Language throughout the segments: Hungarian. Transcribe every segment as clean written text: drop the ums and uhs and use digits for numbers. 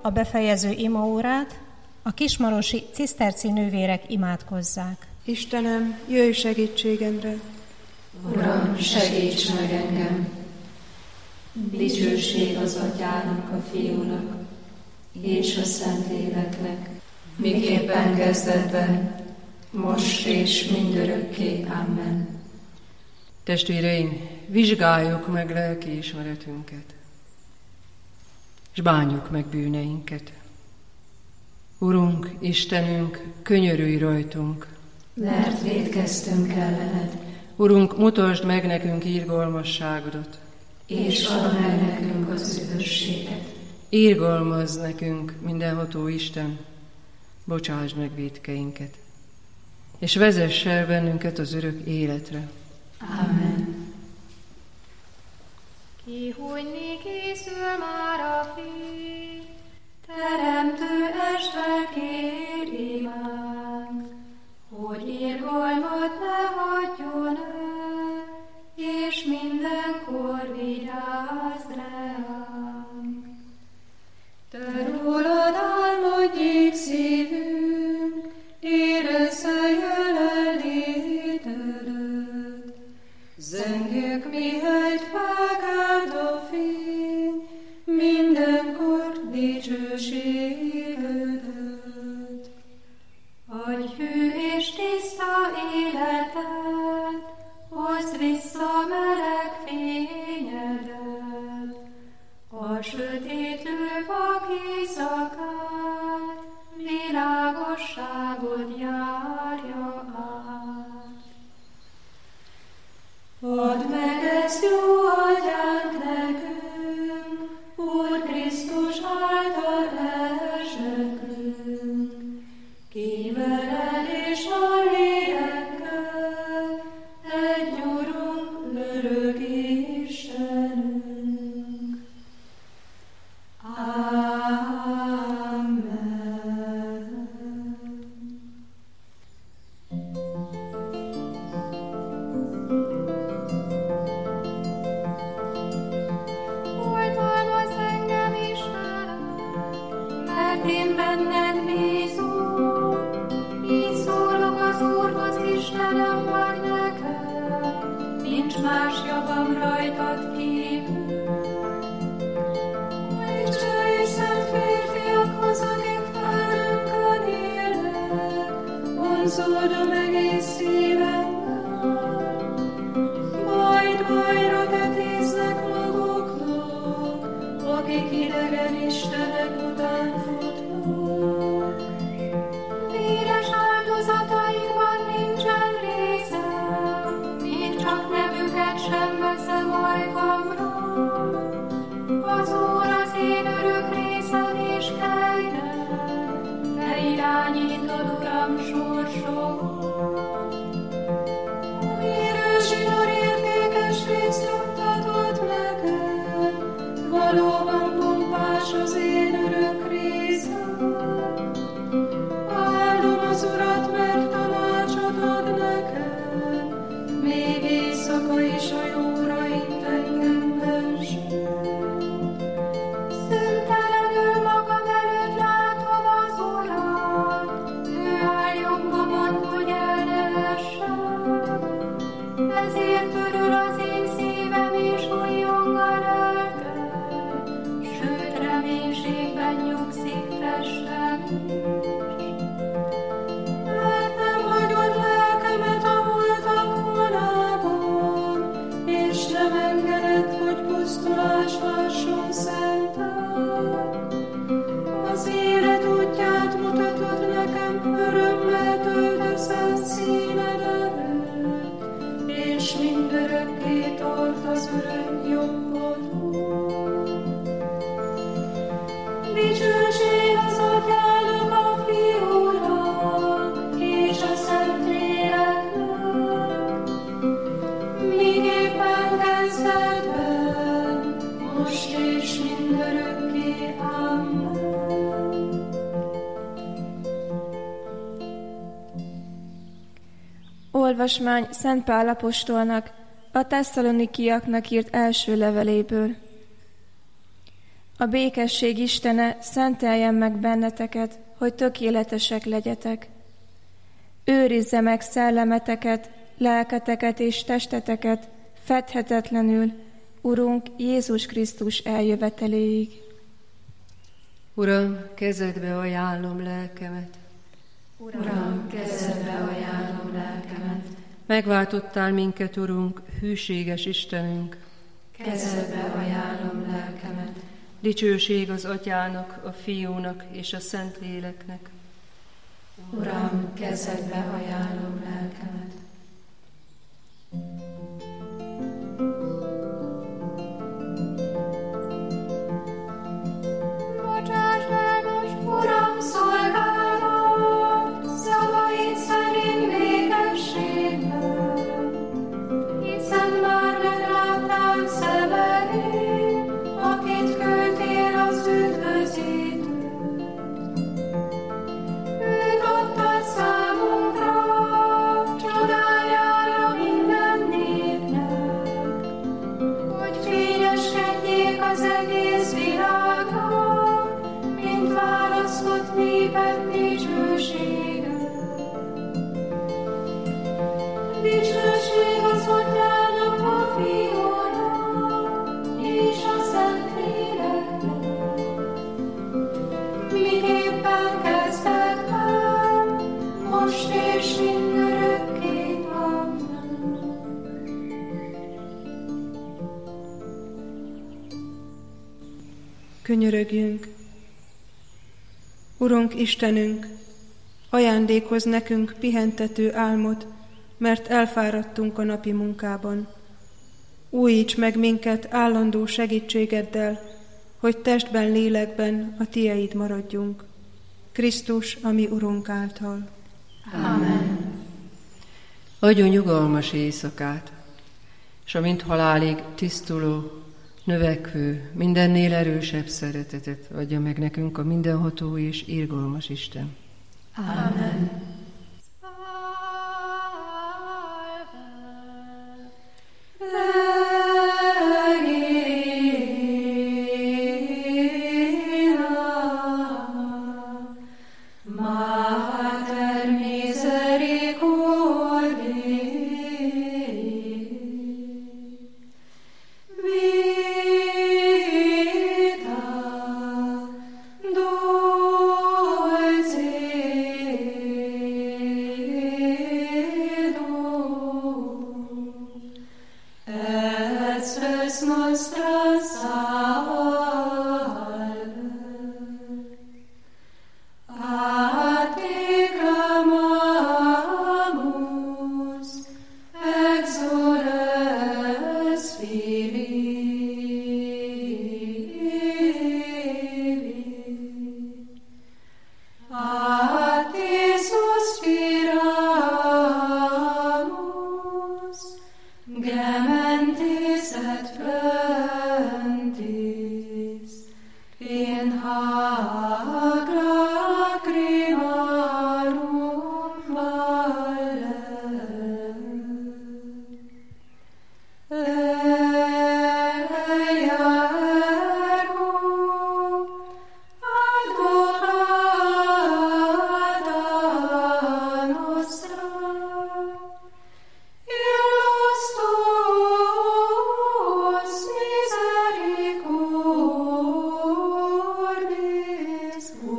a befejező imaórát a kismarosi ciszterci nővérek imádkozzák. Istenem, jöjj segítségemre! Uram, segíts meg engem! Dicsőség az Atyának, a Fiúnak és a Szentléleknek, miképpen kezdetben, most és mindörökké. Amen. Testvéreim, vizsgáljuk meg lelki ismeretünket, és bánjuk meg bűneinket. Urunk, Istenünk, könyörülj rajtunk, mert vétkeztünk ellened. Urunk, mutasd meg nekünk irgalmasságodat, és add meg nekünk az üdvösséget. Irgalmazz nekünk, mindenható Isten, bocsásd meg vétkeinket, és vezess el bennünket az örök életre. Amen. Kihújni készül már a fény, Teremtő Estre kér imánk, hogy irgalmat ne hagyjon el, és mindenkor vigyázz ránk. Te rólad álmodjék szívünk, érezze jelenlétedet. Zengjük, mihelyt felkelt a fény, mindenkor dicsőségedet. Adj hű és tiszta életet, hozd vissza meleg fényedet. A sötétlő vak éjszakát, világosságod járja át. Add meg ezt, jó Atyánk, nekünk, Úr Krisztus által elsekünk. Kiveled és a lélekkel, egy Urunk, örök Istenünk. Amen. Oltalmazz engem, Istenem, mert én benned bízom. Így szólok az Úrhoz, Istenem vagy nekem, nincs más javam rajtad kívül. Isten és szent férfiakhoz, akik felünkön élnek, vonzód a megész szívemmel. Bajra tetéznek maguknak, akik idegen istenek után futnak. Véres áldozataikban nincsen részem, még csak nevüket sem veszem ajkamra. Az Úr az én örök részem és kegyem, te irányítod, Uram, sorsomat. Érő zsinór értékes részt juttatod nekem, valóban pompás az én örök részem. Áldom az Urat, mert tanácsot ad nekem, még éjszaka is a jóra int engem benső. Szüntelenül magam előtt látom az Urat, ő áll jobbomon, hogy el ne essem. Ezért örül az én szívem és újjong a lelkem, sőt reménységben nyugszik testem is. Mert nem hagyod lelkemet a holtak vonában, és nem engedett, hogy pusztulás lásson szented. Az élet útját mutatod nekem, örömmel töltesz színed előtt, és mindörökké tart az örök jobbodon. Dicsőség az Atyának, a Fiúnak és a Szentléleknek, miképpen kezdetben, most és mindörökké. Amen. Olvasmány Szent Pál apostolnak a Tesszalonikiaknak írt első leveléből. A békesség Istene szenteljen meg benneteket, hogy tökéletesek legyetek. Őrizze meg szellemeteket, lelketeket és testeteket fedhetetlenül, Urunk Jézus Krisztus eljöveteléig. Uram, kezedbe ajánlom lelkemet. Uram, kezedbe ajánlom lelkemet. Megváltottál minket, Urunk, hűséges Istenünk. Kezedbe ajánlom lelkemet. Dicsőség az Atyának, a Fiúnak és a Szentléleknek. Uram, kezedbe ajánlom lelkemet. Bocsásd el most, Uram, szolgálat, szavaid szerint békességben, hiszen már megláttál szemeid, akit küldtél az üdvözítőt. Őt adtad számunkra, csodájára minden népnek, hogy fényeskedjék az egész világnak, mint választott népek dicsősége. Dicsőség az Atyának, a Fiúnak és a Szentléleknek, miképpen kezdetben, most és mindörökké. Amen. Könyörögjünk! Urunk Istenünk, ajándékozz nekünk pihentető álmot, mert elfáradtunk a napi munkában. Újíts meg minket állandó segítségeddel, hogy testben, lélekben a Tieid maradjunk. Krisztus, a mi Urunk által. Amen. Adjon nyugalmas éjszakát, és amint halálig tisztuló, növekvő, mindennél erősebb szeretetet adja meg nekünk a mindenható és irgalmas Isten. Amen. Mater misericordiae, vita dulcedo, et spes nostra salve. A te clamamus, exoles Filii. A te suspiramus, gementes et flentis, in hac lacrimarum valle. Eia ergo advocata nostra, illos tuos misericordis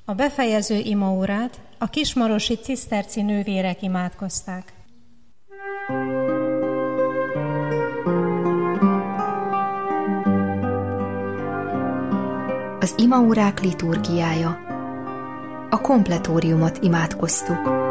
A befejező imaórát a kismarosi ciszterci nővérek imádkozták. Az imaórák liturgiája. A kompletóriumot imádkoztuk.